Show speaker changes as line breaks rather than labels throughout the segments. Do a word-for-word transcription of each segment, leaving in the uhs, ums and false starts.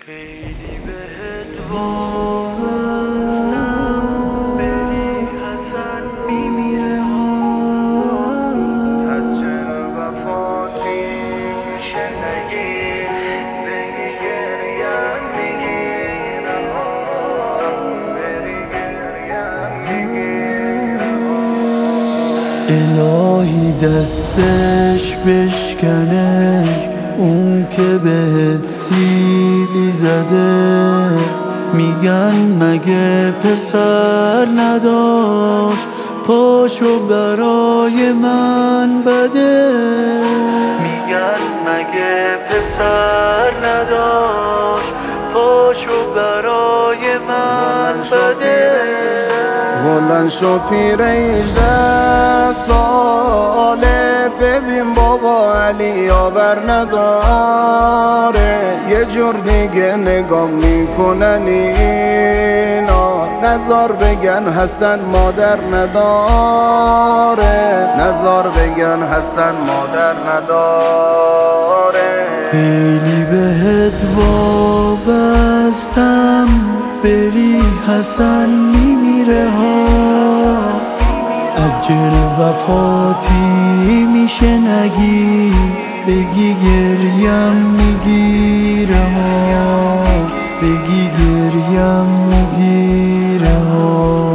خیلی بهت وابستم، بری حسن میمیره ها، حج وفاتی میشه نگی، بگی گریم میگیره ها، بری گریم میگیره ها. الهی دستش بشکنه اون که بهت سیلی زده، میگن مگه پسر نداشت پاشو برای من بده، میگن مگه پسر نداشت پاشو برای من بده.
بلند شو پیر هجده ساله، ببین بابا علی یاور نداره، یه جور دیگه نگاه میکنن اینا، نزار بگن حسن مادر نداره، نزار بگن حسن مادر نداره.
خیلی بهت وابستم، بری حسن میمیره ها، اجل وفاتی میشه نگی، بگی گریم میگیره ها، بگی گریم میگیره ها.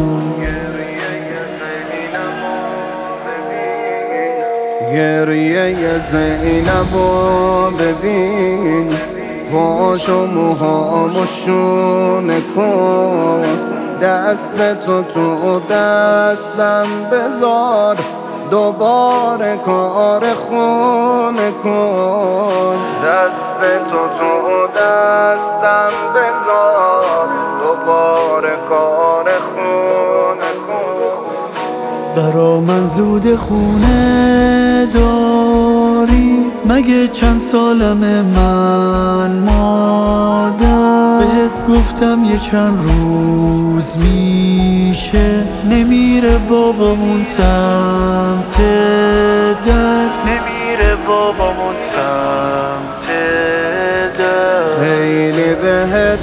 گریه زینبو ببین، پاشو موهامو شونه کن، دست تو تو دستم بذار، دوباره کار خونه کن، دست تو تو دستم بذار، دوباره کار خونه کن.
برا من زود خونه داری، مگه چند سالمه من مادر، بهت گفتم یه چند روز میشه نمیره بابامون سمت در، نمیره بابامون سمت در.
خیلی بهت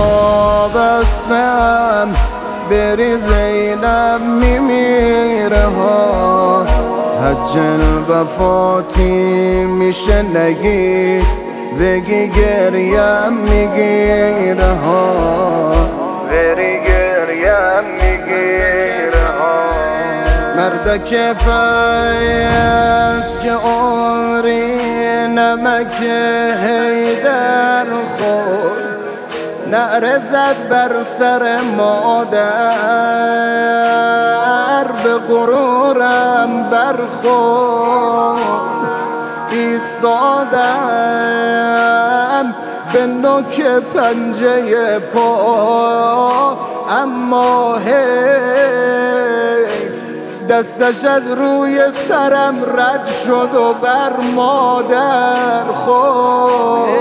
وابستم، بری زینب میمیره ها، حج وفاتی میشه نگی، بگی گریم میگیره ها، بری گریم میگیره ها. مردک فیض که عمری نمک حیدر خورد، نعره زد بر سر مادر، به غرورم برخورد، ایستادم به نوک پنجه پا، اما حیف دستش از روی سرم رد شد و بر مادر خورد.